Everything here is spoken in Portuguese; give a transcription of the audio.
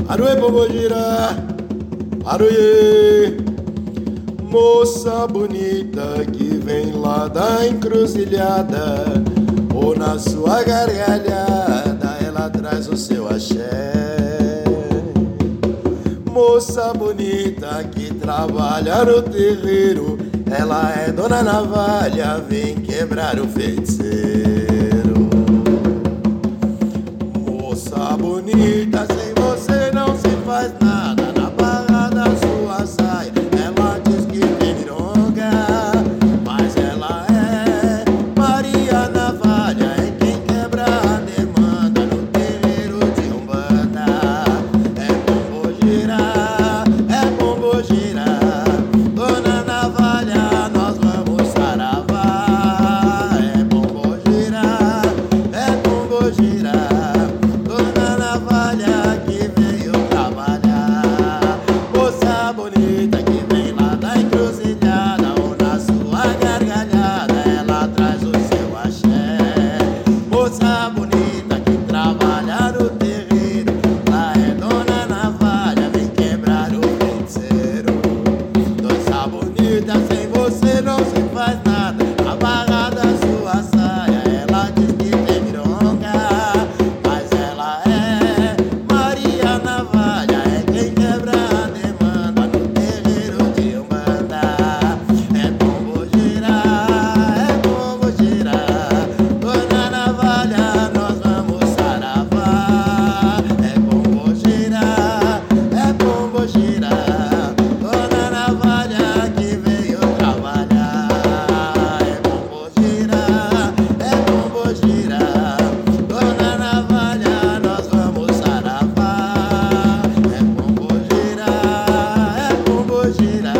Aruê, Pombogira, aruê, moça bonita que vem lá da encruzilhada, ou na sua gargalhada ela traz o seu axé. Moça bonita que trabalha no terreiro, ela é dona navalha, vem quebrar o feiticeiro. Moça bonita, sem você não se faz nada. Na barra da sua saia ela diz que tem mironga, mas ela é Maria Navalha, é quem quebra a demanda no terreiro de Umbanda. É Pombogira, é Pombogira, dona Navalha, nós vamos saravá. É Pombogira, é Pombogira, dona Navalha que veio trabalhar. Moça bonita que vem lá da encruzilhada, ou na sua gargalhada ela traz o seu axé. Moça bonita que trabalha no terreiro, lá é dona Navalha, vem quebrar o feiticeiro. Moça bonita, sem você não se faz nada. A barra da sua saia ela diz que tem mironga, mas ela é Maria Navalha, é quem quebra a demanda no terreiro de Umbanda. É Pombogira, dona Navalha, nós vamos saravá. É Pombogira, dona Navalha que veio trabalhar. É Pombogira, dona Navalha, nós vamos saravá. É Pombogira,